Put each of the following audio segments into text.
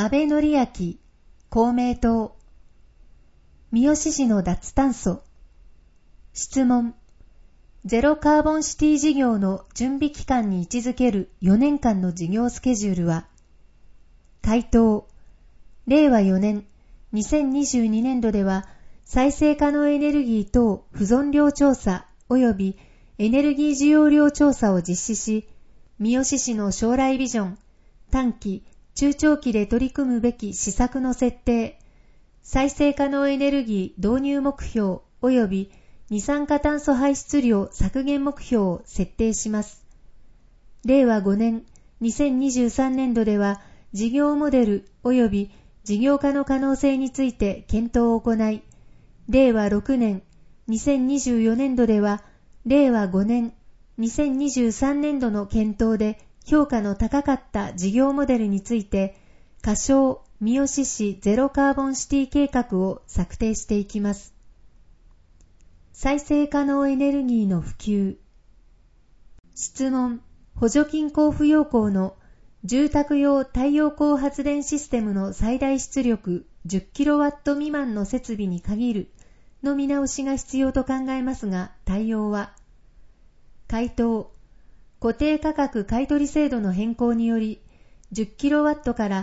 安倍典明、公明党。三好市の脱炭素。質問。ゼロカーボンシティ事業の準備期間に位置づける4年間の事業スケジュールは。回答。令和4年、2022年度では、再生可能エネルギー等不存量調査及びエネルギー需要量調査を実施し、三好市の将来ビジョン、短期、中長期で取り組むべき施策の設定、再生可能エネルギー導入目標及び二酸化炭素排出量削減目標を設定します。令和5年、2023年度では、事業モデル及び事業化の可能性について検討を行い、令和6年、2024年度では、令和5年、2023年度の検討で評価の高かった事業モデルについて、仮称三好市ゼロカーボンシティ計画を策定していきます。再生可能エネルギーの普及。質問。補助金交付要項の住宅用太陽光発電システムの最大出力 10kW 未満の設備に限るの見直しが必要と考えますが、対応は。回答。固定価格買取制度の変更により、10kW から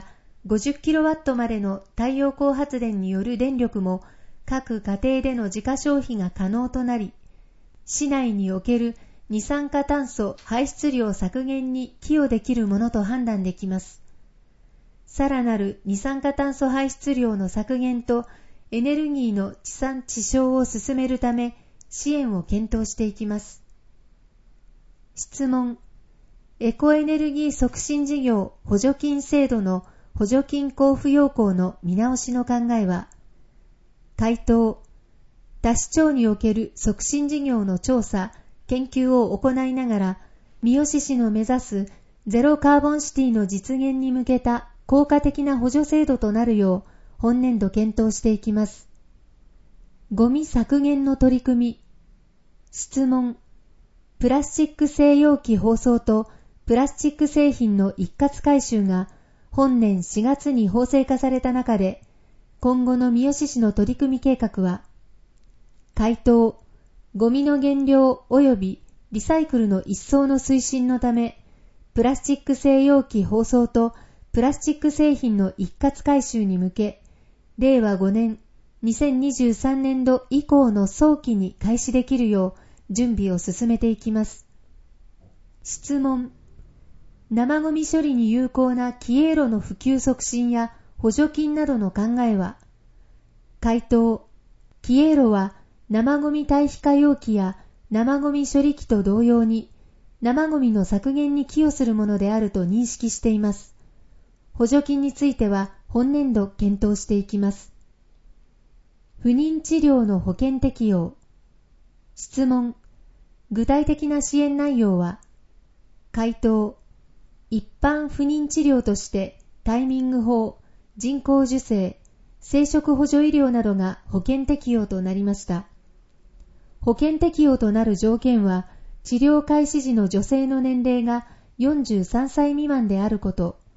50kW までの太陽光発電による電力も各家庭での自家消費が可能となり、市内における二酸化炭素排出量削減に寄与できるものと判断できます。さらなる二酸化炭素排出量の削減とエネルギーの地産地消を進めるため支援を検討していきます。質問。エコエネルギー促進事業補助金制度の補助金交付要項の見直しの考えは。回答。他市町における促進事業の調査、研究を行いながら、三好市の目指すゼロカーボンシティの実現に向けた効果的な補助制度となるよう本年度検討していきます。ゴミ削減の取り組み。質問。プラスチック製容器包装とプラスチック製品の一括回収が本年4月に法制化された中で、今後の三好市の取り組み計画は。回答。ゴミの減量及びリサイクルの一層の推進のため、プラスチック製容器包装とプラスチック製品の一括回収に向け、令和5年、2023年度以降の早期に開始できるよう準備を進めていきます。質問。生ゴミ処理に有効な帰営路の普及促進や補助金などの考えは。回答。帰営路は生ゴミ堆肥化容器や生ゴミ処理機と同様に生ゴミの削減に寄与するものであると認識しています。補助金については本年度検討していきます。不妊治療の保険適用。質問。具体的な支援内容は。回答。一般不妊治療としてタイミング法、人工授精、生殖補助医療などが保険適用となりました。保険適用となる条件は、治療開始時の女性の年齢が43歳未満であること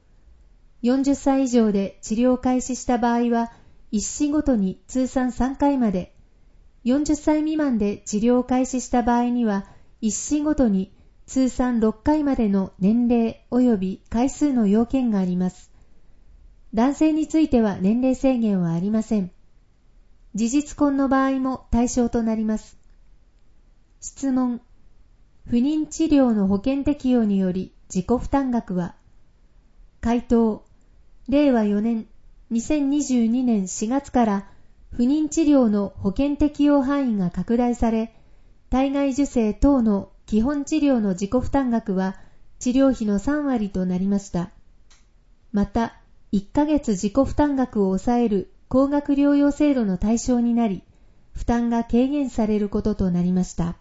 、40歳以上で治療開始した場合は、一子ごとに通算3回まで、40歳未満で治療開始した場合には、一子ごとに通算6回までの年齢及び回数の要件があります。男性については年齢制限はありません。事実婚の場合も対象となります。質問。不妊治療の保険適用により自己負担額は。回答。令和4年、2022年4月から不妊治療の保険適用範囲が拡大され、体外受精等の基本治療の自己負担額は治療費の3割となりました。また、1ヶ月自己負担額を抑える高額療養制度の対象になり、負担が軽減されることとなりました。